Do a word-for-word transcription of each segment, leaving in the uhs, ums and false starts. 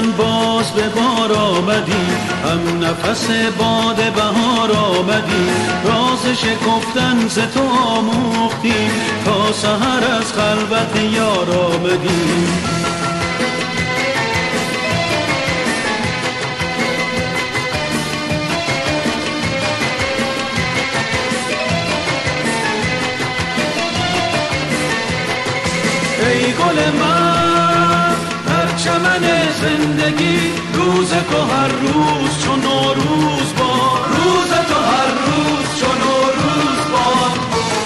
من باز به بار آمدی، هم نفس باد بهار آمدی. راز شکفتن ز تو آموختیم، تا سحر از خلوت یار آمدیم. ای گل من در چمن زندگی، روز تو هر روز چون نوروز باد، روز تو هر روز چون نوروز باد.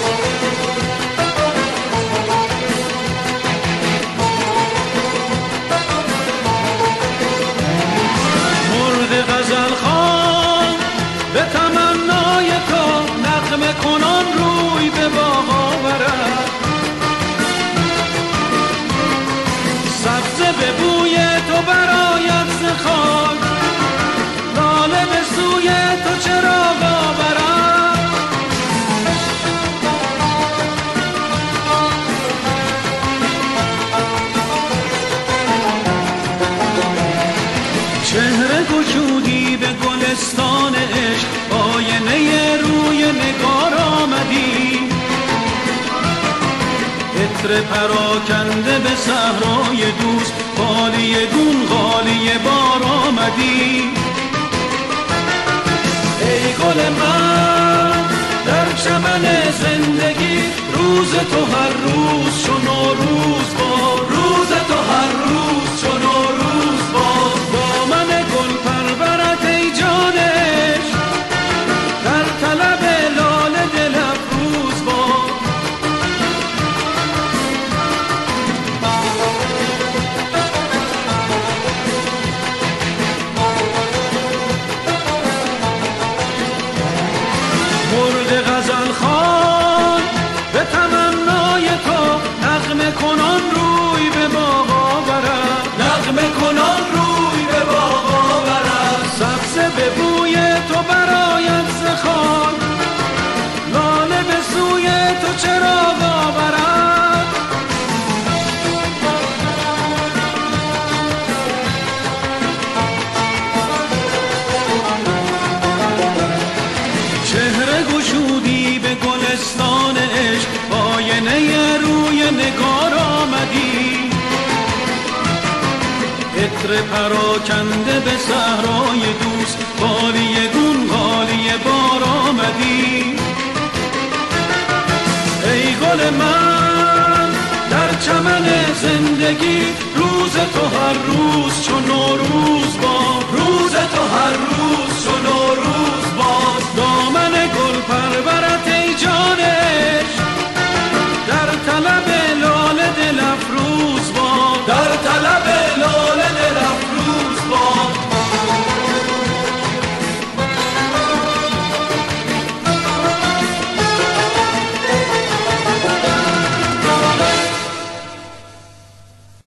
مرغ غزل خوان به تمنای تو، نغمه کنان روی به باغ آورد. سبزه به بوی تو برآید ز خاک، لاله به سوی تو چراغ آورد. چهره گشودی به گلستان عشق، آینه روی نگار آمدی. عطر پراکنده به صحرای دوست، غالیه گون غالیه بار آمدی. ای گل من در چمن زندگی، روز تو هر روز چون نوروز باد، روز تو هر روز چون نوروز باد. دامن گل پرورت ای جان عشق، در طلب لاله دل افروز باد. مرغ غزل خوان به تمنای تو، نغمه کنان روی به باغ آورد، نغمه کنان روی به باغ آورد. سبزه به بوی تو برآید ز خاک، لاله به سوی تو چراغ آورد. چهره گشودی به گلستان عشق، آینه روی نگار آمدی. عطر پراکنده به صحرای دوست، غالیه گون غالیه بار آمدی. ای گل من در چمن زندگی، روز تو هر روز چون نوروز باد، روز تو هر روز چون نوروز باد. دامن گل پرورت ای جان عشق، در طلب